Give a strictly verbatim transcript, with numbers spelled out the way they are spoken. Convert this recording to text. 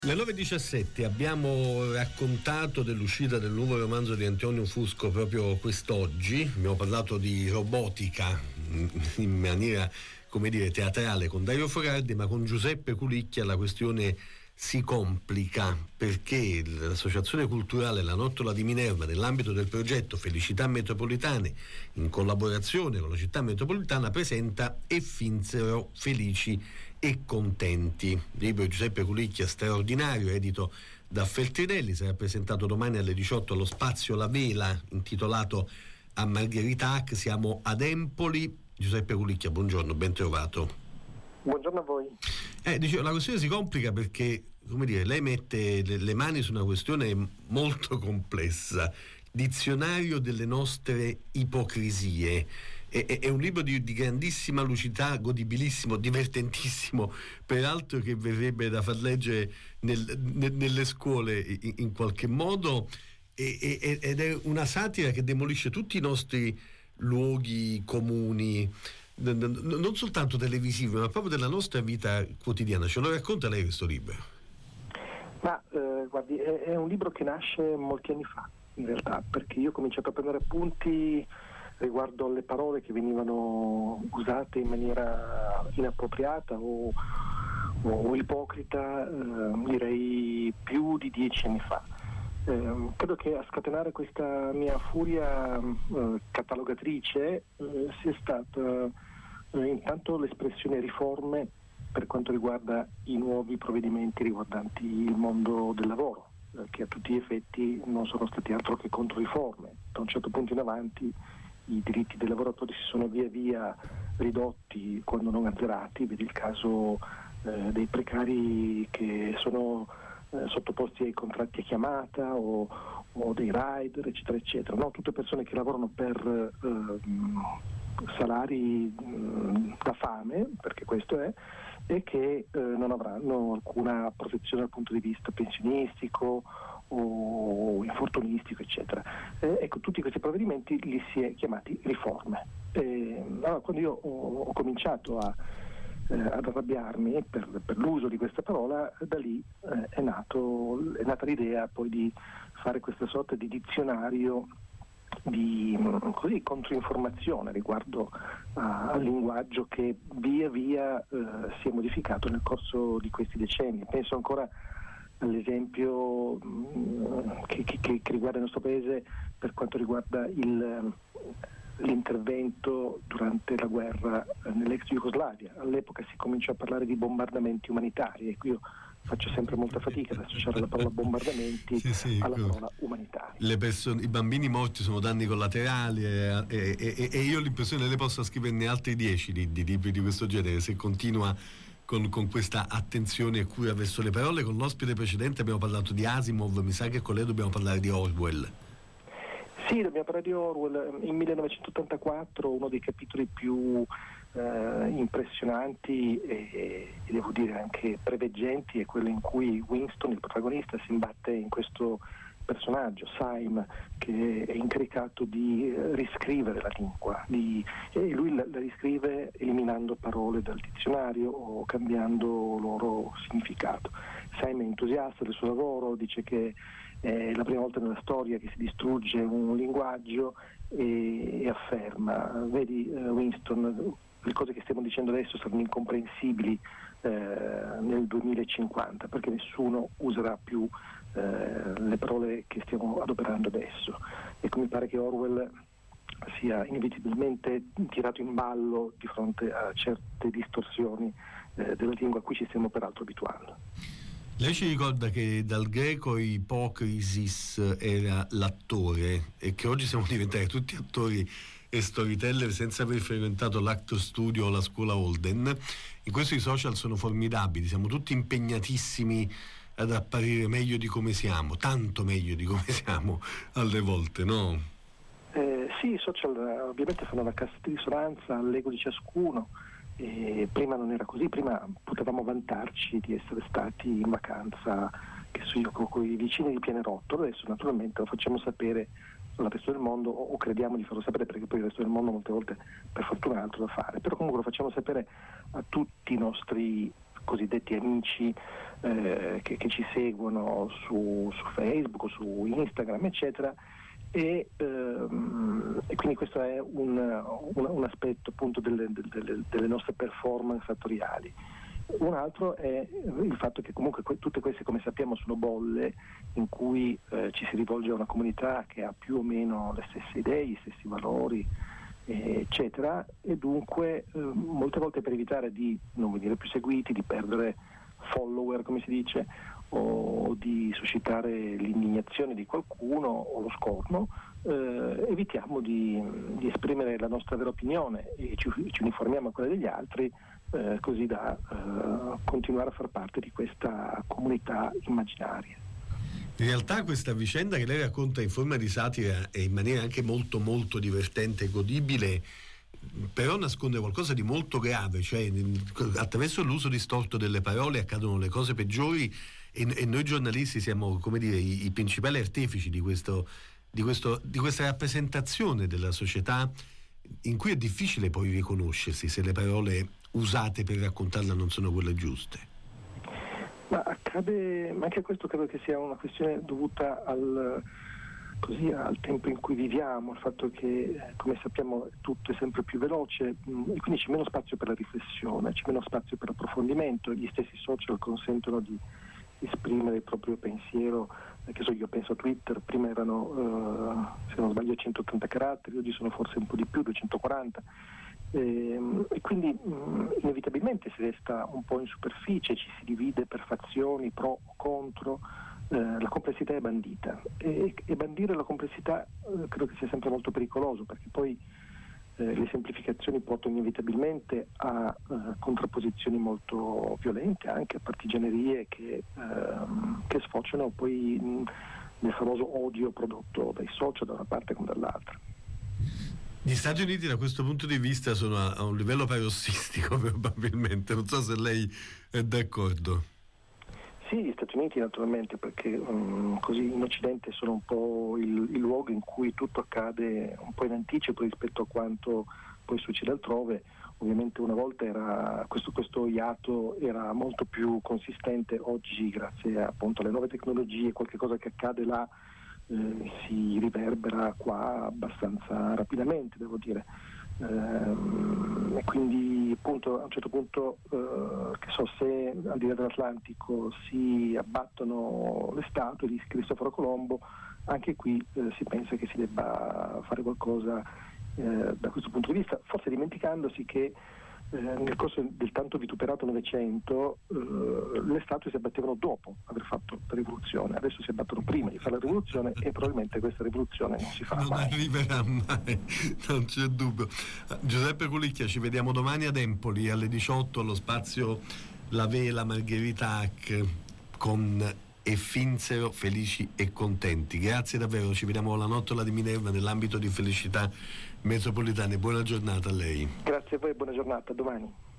Le nove e diciassette abbiamo raccontato dell'uscita del nuovo romanzo di Antonio Fusco proprio quest'oggi. Abbiamo parlato di robotica in maniera, come dire, teatrale con Dario Forardi, ma con Giuseppe Culicchia la questione si complica perché l'associazione culturale La Nottola di Minerva, nell'ambito del progetto Felicità Metropolitane, in collaborazione con la città metropolitana, presenta E finsero felici e contenti. Il libro di Giuseppe Culicchia, straordinario, edito da Feltrinelli, sarà presentato domani alle diciotto allo Spazio La Vela, intitolato A Margherita Hack. Siamo ad Empoli. Giuseppe Culicchia, buongiorno, ben trovato. Buongiorno a voi. Eh, dicevo, la questione si complica perché, come dire, lei mette le, le mani su una questione molto complessa. Dizionario delle nostre ipocrisie. È, è, è un libro di, di grandissima lucidità, godibilissimo, divertentissimo, peraltro, che verrebbe da far leggere nel, nel, nelle scuole in, in qualche modo, e, e, ed è una satira che demolisce tutti i nostri luoghi comuni, non soltanto televisivi, ma proprio della nostra vita quotidiana. Ce lo racconta lei questo libro? Ma eh, guardi, è, è un libro che nasce molti anni fa, in realtà, perché io ho cominciato a prendere appunti riguardo alle parole che venivano usate in maniera inappropriata o, o, o ipocrita, eh, direi più di dieci anni fa. Eh, credo che a scatenare questa mia furia eh, catalogatrice eh, sia stata eh, intanto l'espressione riforme per quanto riguarda i nuovi provvedimenti riguardanti il mondo del lavoro, eh, che a tutti gli effetti non sono stati altro che controriforme. Da un certo punto in avanti i diritti dei lavoratori si sono via via ridotti, quando non azzerati. Vedi il caso eh, dei precari che sono eh, sottoposti ai contratti a chiamata o, o dei rider, eccetera eccetera, no? Tutte persone che lavorano per eh, salari mh, da fame, perché questo è, e che eh, non avranno alcuna protezione dal punto di vista pensionistico o infortunistico, eccetera. Eh, ecco, tutti questi provvedimenti li si è chiamati riforme. Eh, allora, quando io ho, ho cominciato a, eh, ad arrabbiarmi per, per l'uso di questa parola, da lì eh, è, nato, è nata l'idea poi di fare questa sorta di dizionario di così controinformazione riguardo a, al linguaggio che via via eh, si è modificato nel corso di questi decenni. Penso ancora all'esempio mh, che, che, che riguarda il nostro paese per quanto riguarda il, l'intervento durante la guerra nell'ex Jugoslavia. All'epoca si cominciò a parlare di bombardamenti umanitari, e qui io faccio sempre molta fatica ad associare la parola bombardamenti sì, sì, alla co- parola umanitaria. Le persone, i bambini morti sono danni collaterali e, e, e, e io ho l'impressione che lei possa scriverne altri dieci di, di libri di questo genere se continua con, con questa attenzione e cura verso le parole. Con l'ospite precedente abbiamo parlato di Asimov, mi sa che con lei dobbiamo parlare di Orwell. Sì, dobbiamo parlare di Orwell. In millenovecentottantaquattro, uno dei capitoli più eh, impressionanti e, e devo dire anche preveggenti è quello in cui Winston, il protagonista, si imbatte in questo personaggio, Syme, che è incaricato di eh, riscrivere la lingua, di, e lui la, la riscrive eliminando parole dal dizionario o cambiando loro significato. Syme è entusiasta del suo lavoro, dice che è la prima volta nella storia che si distrugge un linguaggio e, e afferma: vedi uh, Winston, le cose che stiamo dicendo adesso saranno incomprensibili eh, nel duemilacinquanta, perché nessuno userà più eh, le parole che stiamo adoperando adesso. Ecco, mi pare che Orwell sia inevitabilmente tirato in ballo di fronte a certe distorsioni eh, della lingua a cui ci stiamo peraltro abituando. Lei ci ricorda che dal greco ipocrisis era l'attore e che oggi siamo diventati tutti attori e storyteller senza aver frequentato l'Actor Studio o la scuola Holden. In questo i social sono formidabili, siamo tutti impegnatissimi ad apparire meglio di come siamo, tanto meglio di come siamo alle volte, no? Eh, sì, i social ovviamente fanno la cassa di risonanza all'ego di ciascuno. E prima non era così, prima potevamo vantarci di essere stati in vacanza, che so io, con i vicini di Pianerottolo. Adesso naturalmente lo facciamo sapere al resto del mondo, o crediamo di farlo sapere, perché poi il resto del mondo molte volte per fortuna ha altro da fare, però comunque lo facciamo sapere a tutti i nostri cosiddetti amici eh, che, che ci seguono su, su Facebook, su Instagram, eccetera, e, ehm, e quindi questo è un, un, un aspetto appunto delle, delle, delle nostre performance attoriali. Un altro è il fatto che comunque que- tutte queste, come sappiamo, sono bolle in cui eh, ci si rivolge a una comunità che ha più o meno le stesse idee, gli stessi valori, eh, eccetera, e dunque eh, molte volte per evitare di non venire più seguiti, di perdere follower, come si dice, o di suscitare l'indignazione di qualcuno o lo scorno, eh, evitiamo di, di esprimere la nostra vera opinione e ci, ci uniformiamo a quella degli altri, Eh, così da eh, continuare a far parte di questa comunità immaginaria. In realtà questa vicenda che lei racconta in forma di satira e in maniera anche molto molto divertente e godibile, però nasconde qualcosa di molto grave, cioè attraverso l'uso distorto delle parole accadono le cose peggiori e, e noi giornalisti siamo, come dire, i, i principali artefici di questo, di questo, di questa rappresentazione della società in cui è difficile poi riconoscersi se le parole usate per raccontarla non sono quelle giuste. Ma accade, ma anche questo credo che sia una questione dovuta al, così, al tempo in cui viviamo, al fatto che, come sappiamo, tutto è sempre più veloce mh, e quindi c'è meno spazio per la riflessione, c'è meno spazio per l'approfondimento, gli stessi social consentono di esprimere il proprio pensiero, eh, che so, io penso a Twitter, prima erano, eh, se non sbaglio, centottanta caratteri, oggi sono forse un po' di più, duecentoquaranta. E, e quindi mh, inevitabilmente si resta un po' in superficie, ci si divide per fazioni pro o contro, eh, la complessità è bandita e, e bandire la complessità eh, credo che sia sempre molto pericoloso, perché poi eh, le semplificazioni portano inevitabilmente a eh, contrapposizioni molto violente, anche a partigianerie che, ehm, che sfociano poi mh, nel famoso odio prodotto dai social da una parte come dall'altra. Gli Stati Uniti da questo punto di vista sono a, a un livello parossistico probabilmente, non so se lei è d'accordo. Sì, gli Stati Uniti naturalmente, perché um, così in Occidente sono un po' il, il luogo in cui tutto accade un po' in anticipo rispetto a quanto poi succede altrove. Ovviamente una volta era questo, questo iato era molto più consistente, oggi grazie appunto alle nuove tecnologie qualche cosa che accade là Eh, si riverbera qua abbastanza rapidamente, devo dire, ehm, e quindi appunto a un certo punto eh, che so, se al di là dell'Atlantico si abbattono le statue di Cristoforo Colombo, anche qui eh, si pensa che si debba fare qualcosa eh, da questo punto di vista, forse dimenticandosi che Eh, nel corso del tanto vituperato Novecento eh, le statue si abbattevano dopo aver fatto la rivoluzione, adesso si abbattono prima di fare la rivoluzione e probabilmente questa rivoluzione non si fa non mai. Non arriverà mai, non c'è dubbio. Giuseppe Culicchia, ci vediamo domani ad Empoli alle diciotto allo spazio La Vela Margherita Hack con E finsero felici e contenti. Grazie davvero, ci vediamo alla Nottola di Minerva nell'ambito di Felicità Metropolitane. Buona giornata a lei. Grazie a voi e buona giornata, a domani.